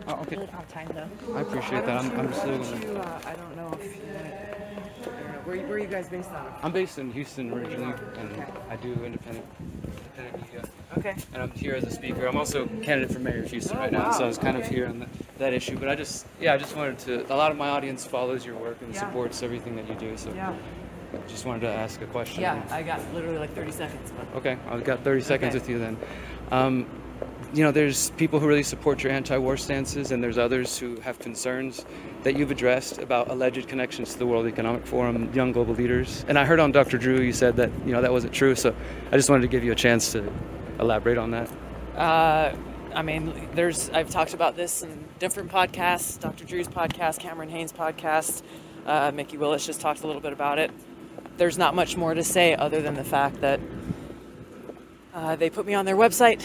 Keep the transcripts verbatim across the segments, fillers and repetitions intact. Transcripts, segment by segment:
Oh, okay. Really don't have time though. I appreciate that. I'm, I'm just Why still don't gonna... you, uh, I don't know if you want to, I don't know. Where, where are you guys based out of? I'm based in Houston originally, and Okay. I do independent, independent media. Okay. And I'm here as a speaker. I'm also candidate for mayor of Houston Oh, right now, wow. so I was kind of Okay. here on the, that issue. But I just, yeah, I just wanted to. A lot of my audience follows your work and Yeah. supports everything that you do. So Yeah. I just wanted to ask a question. Yeah, I got literally like thirty seconds. But Okay, I've got thirty seconds Okay. with you then. Um, you know, there's people who really support your anti-war stances, and there's others who have concerns that you've addressed about alleged connections to the World Economic Forum, young global leaders. And I heard on Doctor Drew you said that, you know, that wasn't true. So I just wanted to give you a chance to elaborate on that. Uh, I mean, there's I've talked about this in different podcasts, Doctor Drew's podcast, Cameron Haynes' podcast. Uh, Mickey Willis just talked a little bit about it. There's not much more to say other than the fact that uh, they put me on their website.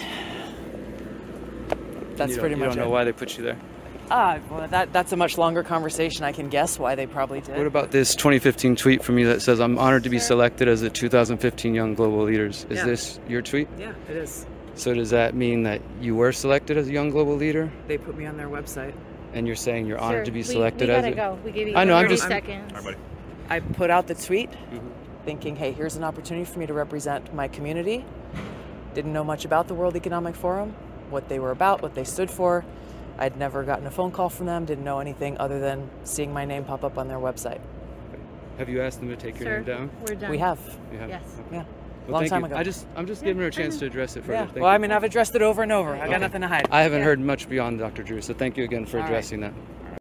That's you don't- pretty you much don't know it. why they put you there. Ah, well, that that's a much longer conversation. I can guess why they probably did. What about this twenty fifteen tweet from you that says, "I'm honored to be selected as the two thousand fifteen Young Global Leaders"? Is Yeah. this your tweet? Yeah, it is. So does that mean that you were selected as a Young Global Leader, They put me on their website. and you're saying you're honored Sir, to be we- selected we, as gotta a... go. We give you I know, I'm thirty just- seconds. I put out the tweet Mhm. thinking, hey, here's an opportunity for me to represent my community. Didn't know much about the World Economic Forum, what they were about, what they stood for. I'd never gotten a phone call from them, didn't know anything other than seeing my name pop up on their website. Have you asked them to take your Sir, name down? we're done. We have. You have? Yes. Okay. Yeah. Well, Long thank time you. ago. I just, I'm just giving her a chance to address it further. Yeah. Thank Well, I you. mean, I've addressed it over and over. I got Okay. nothing to hide. I haven't Yeah. heard much beyond Doctor Drew, so thank you again for All right. addressing that.